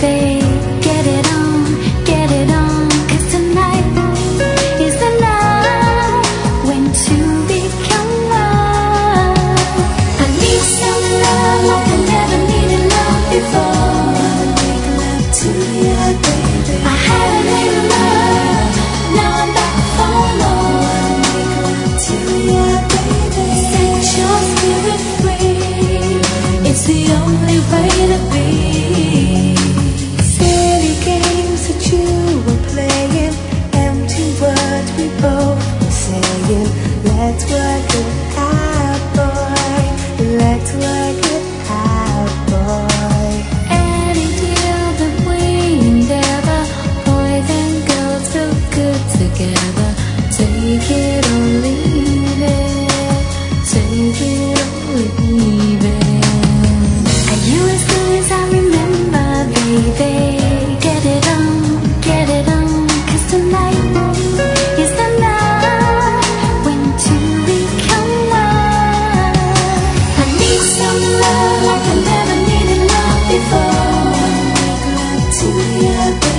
baby, get it on, get it on. 'Cause tonight is the night when two become one. I need some love like I never needed love before. Make love to you, baby. I haven't made love, now I'm back for more. Make love to you, baby. Set your spirit free, it's the only way to be. Silly games that you were playing, empty words we both were saying. Let's work it out, boy. Let's work it out, boy. Any deal that we endeavor, boys and girls feel good together. Take it or leave it, take it or leave it. Are you as good as I remember, baby? Get it on, get it on. 'Cause tonight is the night when two become one. I need some love like I never needed love before. Make love to you, baby.